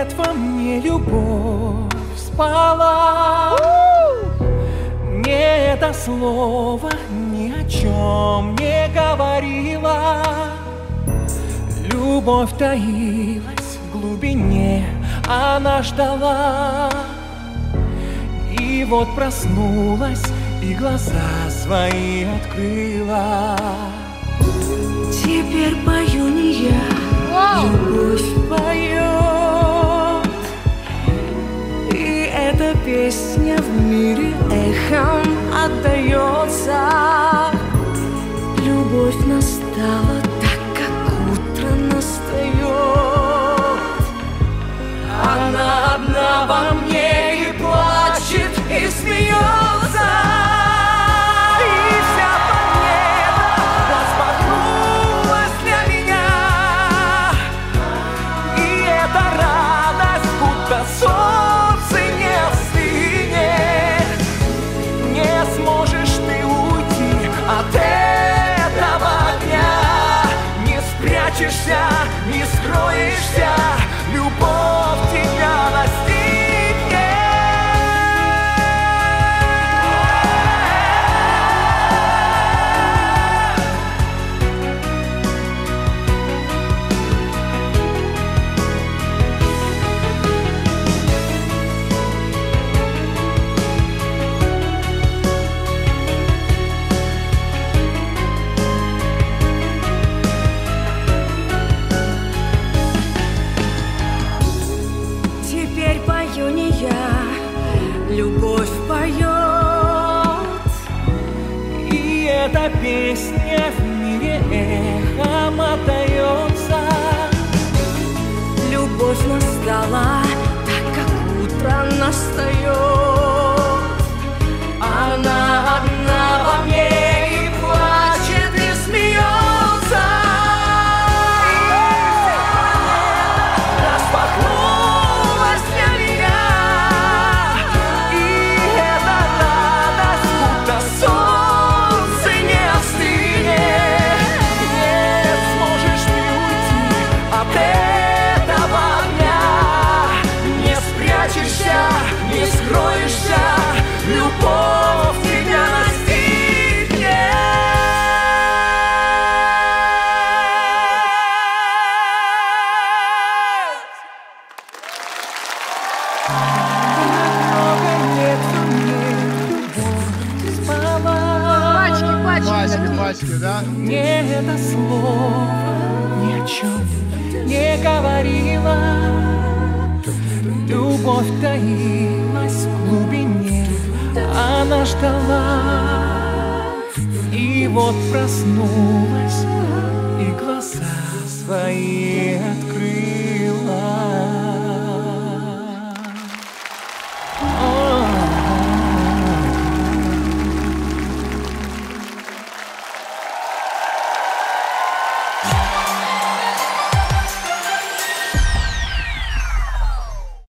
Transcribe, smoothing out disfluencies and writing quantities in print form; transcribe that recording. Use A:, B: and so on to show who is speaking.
A: нет во мне любовь спала. Мне это слово ни о чем не говорило. Любовь таилась в глубине, она ждала. И вот проснулась и глаза свои открыла.
B: Теперь пою не я, любовь поет. И эта песня в мире эхом отдается. Любовь настала так, как утро настает. Она одна во мне и плачет, и смеется. И вся планета распахнулась для меня. И эта радость, будто солнце не встынет. Не сможешь ты уйти от этого дня. Не спрячешься, не скроешься. Любовь тебя настигнет. Теперь пою не я, любовь поет.
A: И эта песня в мире эхом отдается.
B: Любовь настала так, как утро настает. Она одна во мне и плачет, и смеется. Распахнулась для меня. И эта радость, будто солнце не остынет.
A: Не сможешь ты уйти
B: От этого дня не спрячешься, не скроешься. Любовь тебя настигнет.
A: много лет во мне любовь спала.
C: Пачки, да?
A: Мне это слово ни о чем не говорило. Любовь таилась в глубине, она ждала. И вот проснулась и глаза свои открыла.